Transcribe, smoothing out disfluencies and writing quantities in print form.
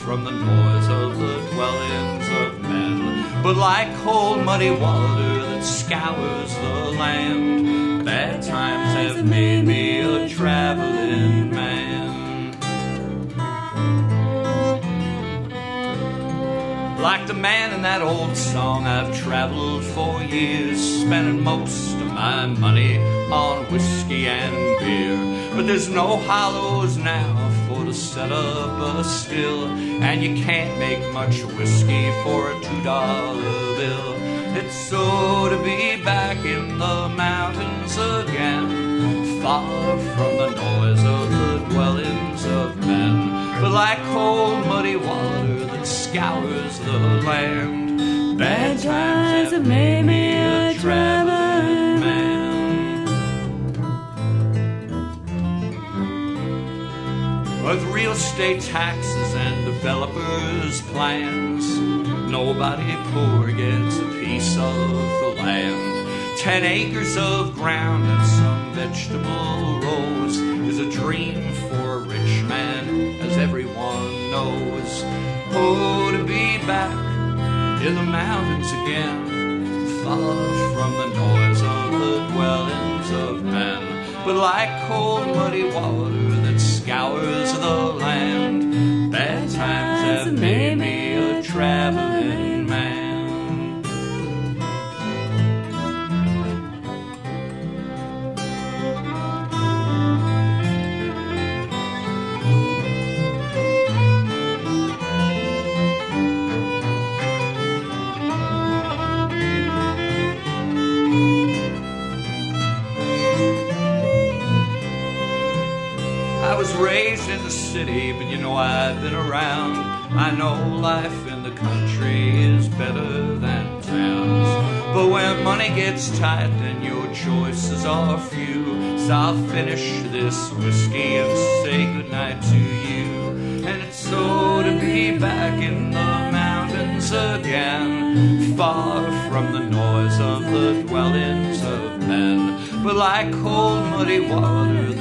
from the noise of the dwellings of men. But like cold muddy water that scours the land, bad times have made me a traveling man. Like the man in that old song, I've traveled for years, spending most of my money on whiskey and beer. But there's no hollows now for to set up a still, and you can't make much whiskey for a $2 bill. It's so to be back in the mountains again, far from the noise of the dwellings of men. But like cold muddy water that scours the land, bad times have made me a traveling man. With real estate taxes and developers' plans, nobody poor gets a piece of the land. 10 acres of ground and some vegetable rows is a dream for a rich man, as everyone knows. Oh, to be back in the mountains again, far from the noise of the dwellings of men. But like cold muddy water that scours the land, bad times have made me a traveling man. I was raised in the city, but you know I've been around. I know life in the country is better than towns. But when money gets tight and your choices are few, so I'll finish this whiskey and say goodnight to you. And it's so to be back in the mountains again, far from the noise of the dwellings of men. But like cold muddy water